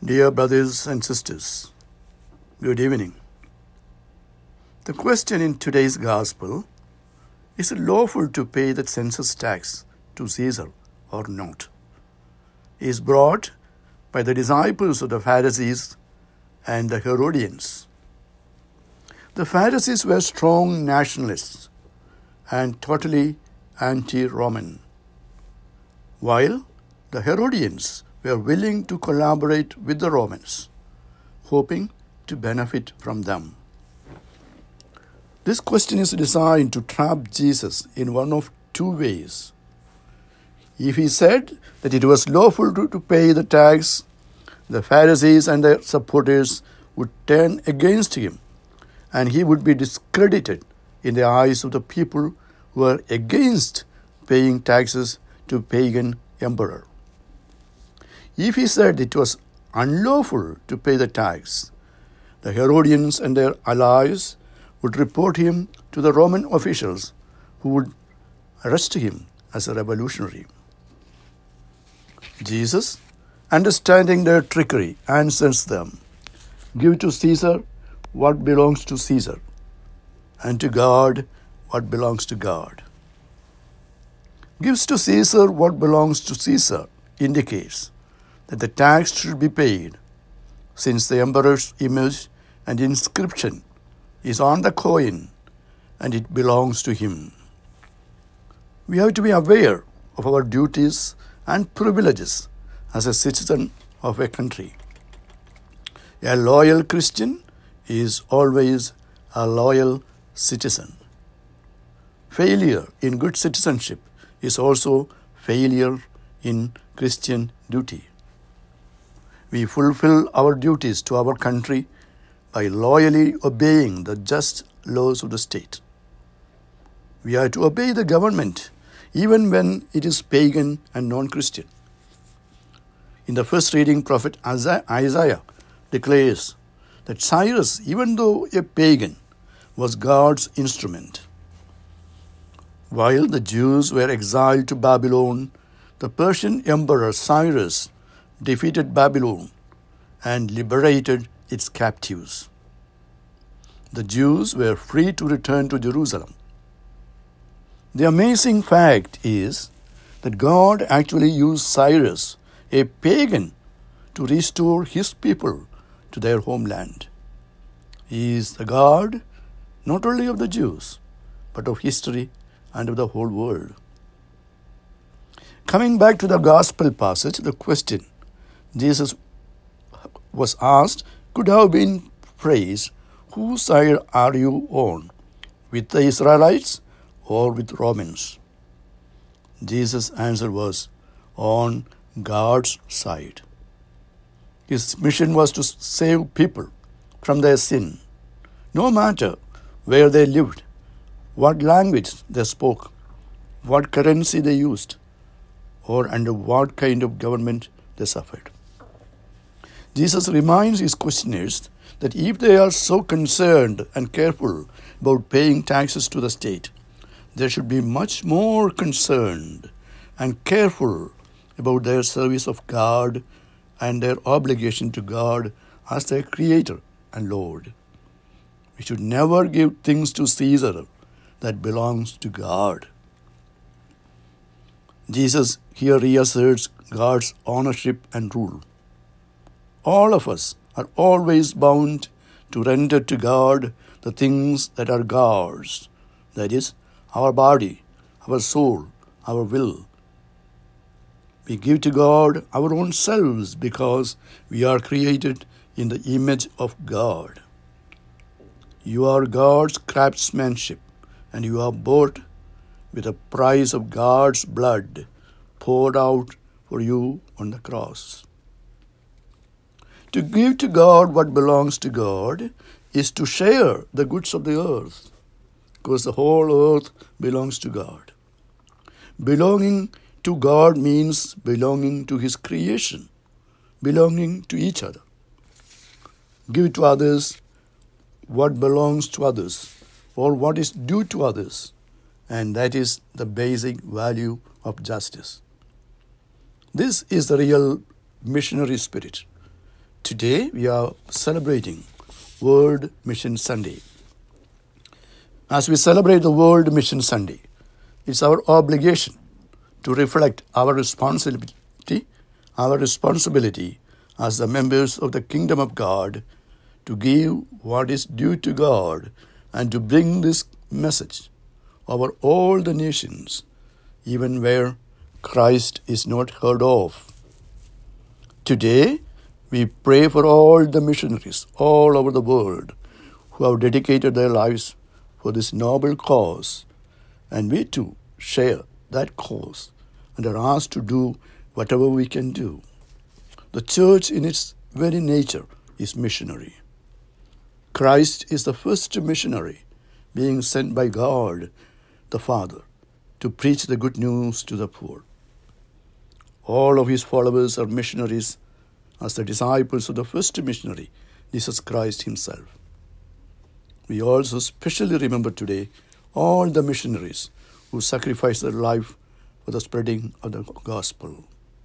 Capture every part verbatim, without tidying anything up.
Dear brothers and sisters, good evening. The question in today's gospel is it lawful to pay the census tax to Caesar or not? Is brought by the disciples of the Pharisees and the Herodians. The Pharisees were strong nationalists and totally anti-Roman, while the Herodians were willing to collaborate with the Romans, hoping to benefit from them. This question is designed to trap Jesus in one of two ways. If he said that it was lawful to, to pay the tax, the Pharisees and their supporters would turn against him, and he would be discredited in the eyes of the people who were against paying taxes to pagan emperor. If he said it was unlawful to pay the tax, the Herodians and their allies would report him to the Roman officials, who would arrest him as a revolutionary. Jesus, understanding their trickery, answers them, "Give to Caesar what belongs to Caesar, and to God what belongs to God." Gives to Caesar what belongs to Caesar indicates that the tax should be paid, since the emperor's image and inscription is on the coin and it belongs to him. We have to be aware of our duties and privileges as a citizen of a country. A loyal Christian is always a loyal citizen. Failure in good citizenship is also failure in Christian duty. We fulfill our duties to our country by loyally obeying the just laws of the state. We are to obey the government even when it is pagan and non-Christian. In the first reading, prophet Isaiah declares that Cyrus, even though a pagan, was God's instrument. While the Jews were exiled to Babylon, the Persian emperor Cyrus defeated Babylon and liberated its captives. The Jews were free to return to Jerusalem. The amazing fact is that God actually used Cyrus, a pagan, to restore his people to their homeland. He is the God not only of the Jews, but of history and of the whole world. Coming back to the gospel passage, the question Jesus was asked could have been phrased, "Whose side are you on, with the Israelites or with Romans?" Jesus' answer was, "On God's side." His mission was to save people from their sin, no matter where they lived, what language they spoke, what currency they used, or under what kind of government they suffered. Jesus reminds his questioners that if they are so concerned and careful about paying taxes to the state, they should be much more concerned and careful about their service of God and their obligation to God as their Creator and Lord. We should never give things to Caesar that belongs to God. Jesus here reasserts God's ownership and rule. All of us are always bound to render to God the things that are God's, that is, our body, our soul, our will. We give to God our own selves because we are created in the image of God. You are God's craftsmanship, and you are bought with the price of God's blood poured out for you on the cross. To give to God what belongs to God is to share the goods of the earth, because the whole earth belongs to God. Belonging to God means belonging to His creation, belonging to each other. Give to others what belongs to others, or what is due to others, and that is the basic value of justice. This is the real missionary spirit. Today we are celebrating World Mission Sunday. As we celebrate the World Mission Sunday, it's our obligation to reflect our responsibility, our responsibility as the members of the Kingdom of God to give what is due to God and to bring this message over all the nations, even where Christ is not heard of. Today, we pray for all the missionaries all over the world who have dedicated their lives for this noble cause, and we too share that cause and are asked to do whatever we can do. The church in its very nature is missionary. Christ is the first missionary being sent by God the Father to preach the good news to the poor. All of his followers are missionaries as the disciples of the first missionary, Jesus Christ himself. We also specially remember today all the missionaries who sacrificed their life for the spreading of the gospel.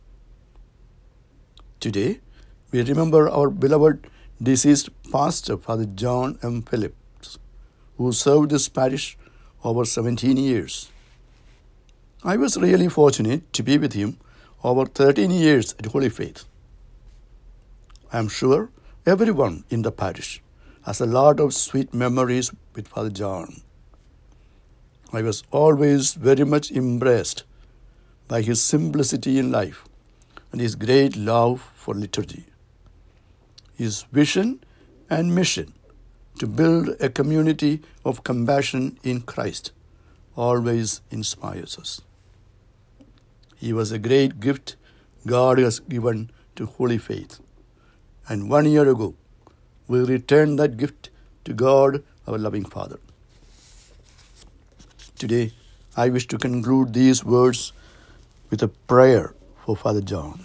Today, we remember our beloved deceased pastor, Father John M. Phillips, who served this parish over seventeen years. I was really fortunate to be with him over thirteen years at Holy Faith. I am sure everyone in the parish has a lot of sweet memories with Father John. I was always very much impressed by his simplicity in life and his great love for liturgy. His vision and mission to build a community of compassion in Christ always inspires us. He was a great gift God has given to Holy Faith. And one year ago, we returned that gift to God, our loving Father. Today, I wish to conclude these words with a prayer for Father John.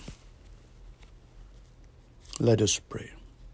Let us pray.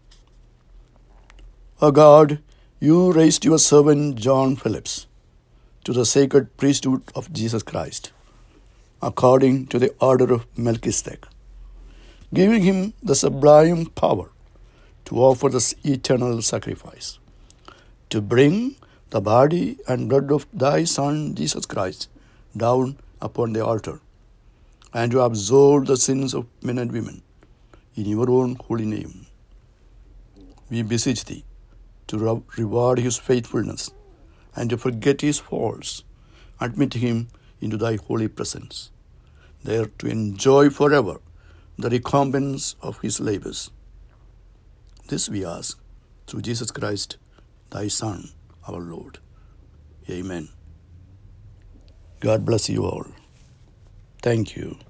O God, you raised your servant John Phillips to the sacred priesthood of Jesus Christ, according to the order of Melchizedek, giving him the sublime power to offer this eternal sacrifice, to bring the body and blood of thy Son, Jesus Christ, down upon the altar, and to absolve the sins of men and women in your own holy name. We beseech thee to reward his faithfulness and to forget his faults, admit him into thy holy presence, there to enjoy forever the recompense of his labors. This we ask through Jesus Christ, thy Son, our Lord. Amen. God bless you all. Thank you.